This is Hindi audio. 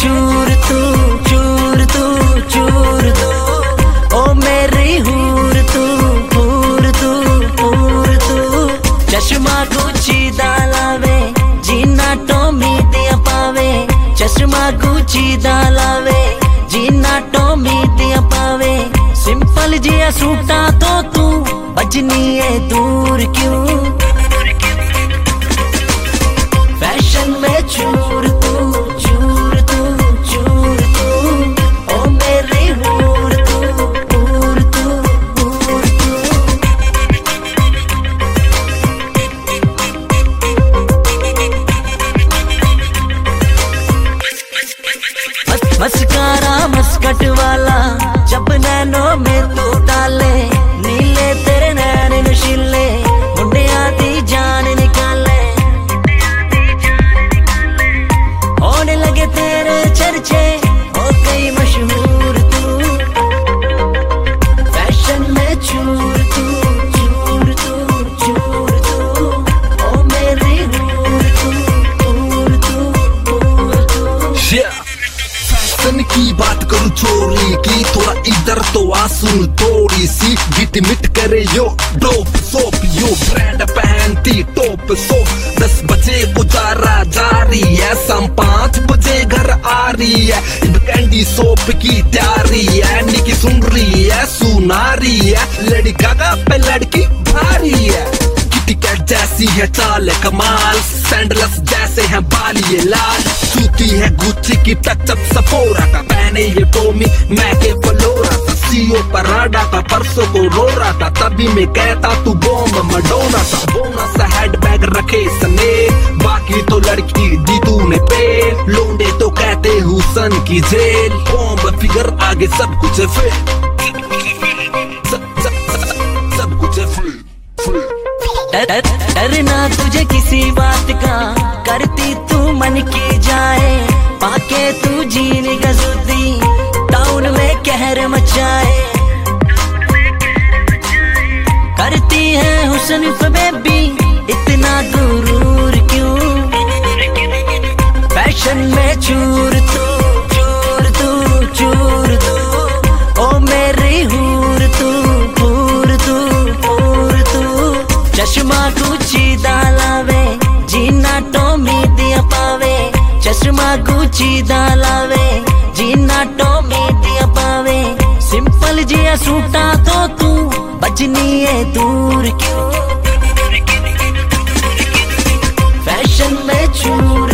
चूर तू चूर तू चूर तू, ओ मेरी हूर तू हूर तू हूर तू। चश्मा गुची दा लावे जीना टोमी दिया पावे, चश्मा गुची दा लावे जीना टोमी दिया पावे। सिंपल जिया सूटा तो तू बजनी है दूर क्यों, फैशन में चूर तू चूर तू चूर तू, ओ मेरी हूर तू हूर तू हूर तू। मस्कारा मस्कट वाला जब नैनो में तू डाले, नीले तेरे नैन नशीले मुंडे आती जान निकाले। होने लगे तेरे चर्चे हो गई मशहूर तू, फैशन में चूर तू चूर तू चूर तू, ओ मेरी हूर तू हूर तू हूर तू। फैशन की बात करूं चोरी की, थोड़ा इधर तो आ सुन थोड़ी सी। गिट मिट करे yo dope soap, yo brand पहनती टॉप सोप। 10 बजे गुजारा जारी है, शाम 5 बजे घर आ रही है। कैंडी सोप की तैयारी है, निकी सुन रही है सुना रही है। लड़ी गागा पे लड़की भारी है, किटी कैट जैसी है चाल कमाल। सैंडल्स जैसे हैं बाल ये लाल, सूती है गुच्ची की टचअप सपोरा का। पहने ये टोमी मैं के फलोरा था, सीओ पराडा का परसों को रो रहा था। तभी मैं कहता तू बॉम्ब मडोना था। बोनस हैंडबैग रखे सने, बाकी तो लड़की दी तूने पे। लोंडे तो कहते हुसन की जेल, बॉम्ब फिगर आगे सब कुछ फेल, सब कुछ फेल। डरना तुझे किसी बात का, करती तू मन की जाए। पाके तू जीने गजुदी टाउन में कहर मचाए। करती है हुस्न पे बेबी इतना गुरूर क्यों, फैशन में चूर तू चूर तू चूर तू, ओ मेरी हूर तू हूर तू हूर तू। चश्मा गुची दा लावे जीना टोमी दिया पावे, चश्मा गुची दा लावे जीना टोमी दिया पावे। सिंपल जिया सूटा तो तू बजनी है दूर क्यों, फैशन में चूर